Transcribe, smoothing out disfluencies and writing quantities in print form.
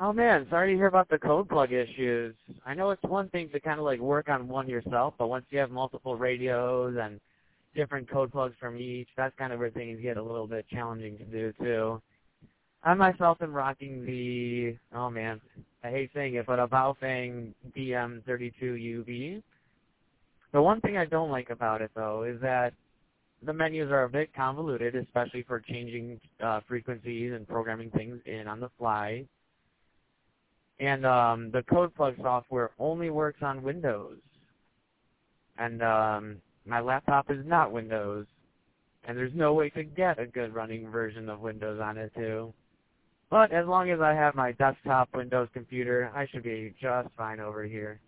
Oh man, sorry to hear about the code plug issues. I know it's one thing to kind of like work on one yourself, but once you have multiple radios and different code plugs from each, that's kind of where things get a little bit challenging to do too. I myself am rocking the, oh man, I hate saying it, but a Baofeng DM32UV. The one thing I don't like about it though is that the menus are a bit convoluted, especially for changing frequencies and programming things in on the fly. And the code plug software only works on Windows. And my laptop is not Windows. And there's no way to get a good running version of Windows on it too. But as long as I have my desktop Windows computer, I should be just fine over here.